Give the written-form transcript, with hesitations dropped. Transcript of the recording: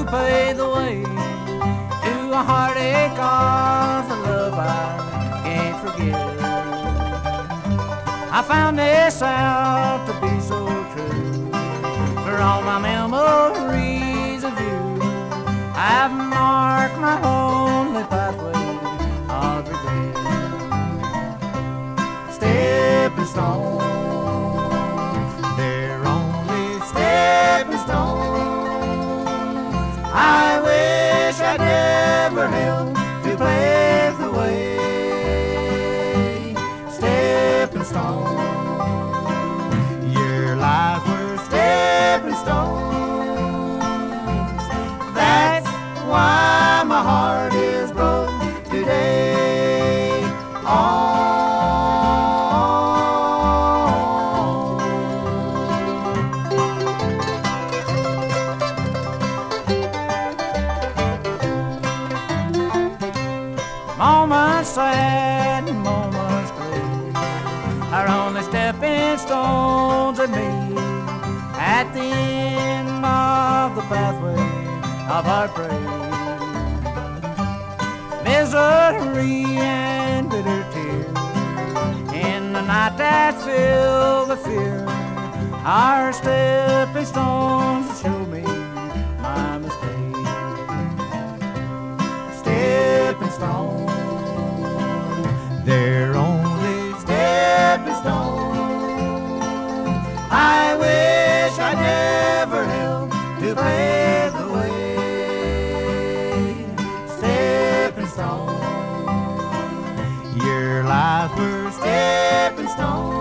pave the way to a heartache of the love I can't forget. I found this out to be so true. For all my memories of you, I've marked my lonely pathway of regret. Stepping stones, they're only stepping stones. I wish I'd never held to pave the way. Stepping stones, your lives were stepping stones. That's why my heart is broke today. Oh. Moments sad and moments blue are only stepping stones of me at the end of the pathway of heartbreak. Misery and bitter tears in the night that fill the fear are stepping stones that show me my mistake. Stepping stones, they're only stepping stones. I wish I never held to pave the way. Stepping stones, your lives were stepping stones.